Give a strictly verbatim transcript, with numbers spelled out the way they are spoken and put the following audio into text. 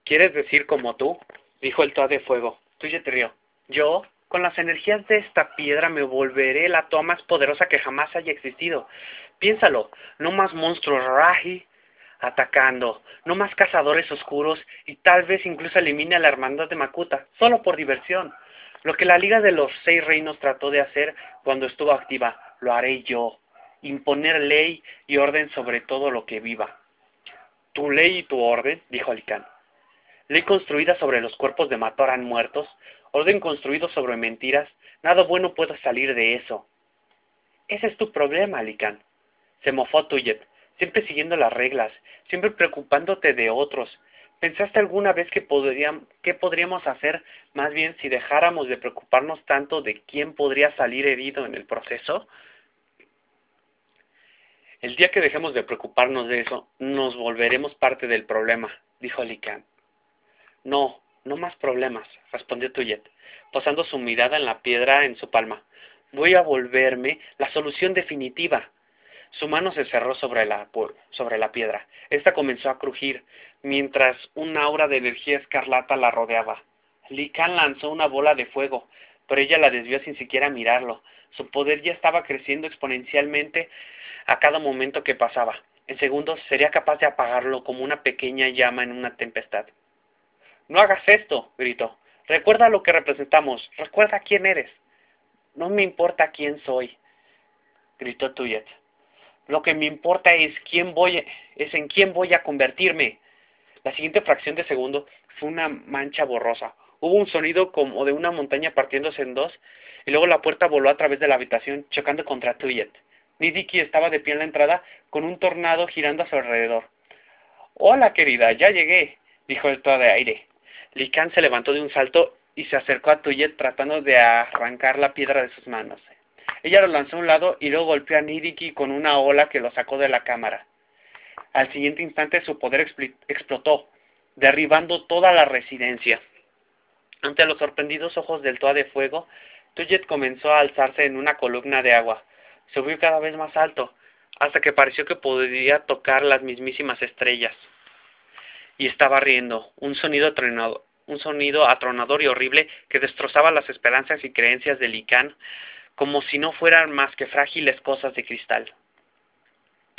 ¿Quieres decir como tú? Dijo el Toad de Fuego. Tuyet rió. Yo, con las energías de esta piedra, me volveré la Toa más poderosa que jamás haya existido. Piénsalo, no más monstruos Rahi atacando, no más cazadores oscuros y tal vez incluso elimine a la hermandad de Makuta, solo por diversión. Lo que la Liga de los Seis Reinos trató de hacer cuando estuvo activa, lo haré yo. Imponer ley y orden sobre todo lo que viva. ¿Tu ley y tu orden? Dijo Alicán. Ley construida sobre los cuerpos de Matoran muertos, orden construido sobre mentiras, nada bueno puede salir de eso. Ese es tu problema, Alicán. Se mofó Tuyet, siempre siguiendo las reglas, siempre preocupándote de otros. ¿Pensaste alguna vez que, podrían, qué podríamos hacer más bien si dejáramos de preocuparnos tanto de quién podría salir herido en el proceso? El día que dejemos de preocuparnos de eso, nos volveremos parte del problema, dijo Alicán. No, no más problemas, respondió Tuyet, posando su mirada en la piedra en su palma. Voy a volverme la solución definitiva. Su mano se cerró sobre la, sobre la piedra. Esta comenzó a crujir, mientras un aura de energía escarlata la rodeaba. Lican lanzó una bola de fuego, pero ella la desvió sin siquiera mirarlo. Su poder ya estaba creciendo exponencialmente a cada momento que pasaba. En segundos sería capaz de apagarlo como una pequeña llama en una tempestad. «No hagas esto», gritó. «Recuerda lo que representamos. Recuerda quién eres». «No me importa quién soy», gritó Tuyet. «Lo que me importa es quién voy, es en quién voy a convertirme». La siguiente fracción de segundo fue una mancha borrosa. Hubo un sonido como de una montaña partiéndose en dos, y luego la puerta voló a través de la habitación, chocando contra Tuyet. Nidiki estaba de pie en la entrada, con un tornado girando a su alrededor. «Hola, querida, ya llegué», dijo el toa de aire. Lican se levantó de un salto y se acercó a Tuyet tratando de arrancar la piedra de sus manos. Ella lo lanzó a un lado y luego golpeó a Nidiki con una ola que lo sacó de la cámara. Al siguiente instante su poder explotó, derribando toda la residencia. Ante los sorprendidos ojos del Toa de Fuego, Tuyet comenzó a alzarse en una columna de agua. Subió cada vez más alto, hasta que pareció que podría tocar las mismísimas estrellas. Y estaba riendo, un sonido tronador, un sonido atronador y horrible que destrozaba las esperanzas y creencias de Lican, como si no fueran más que frágiles cosas de cristal.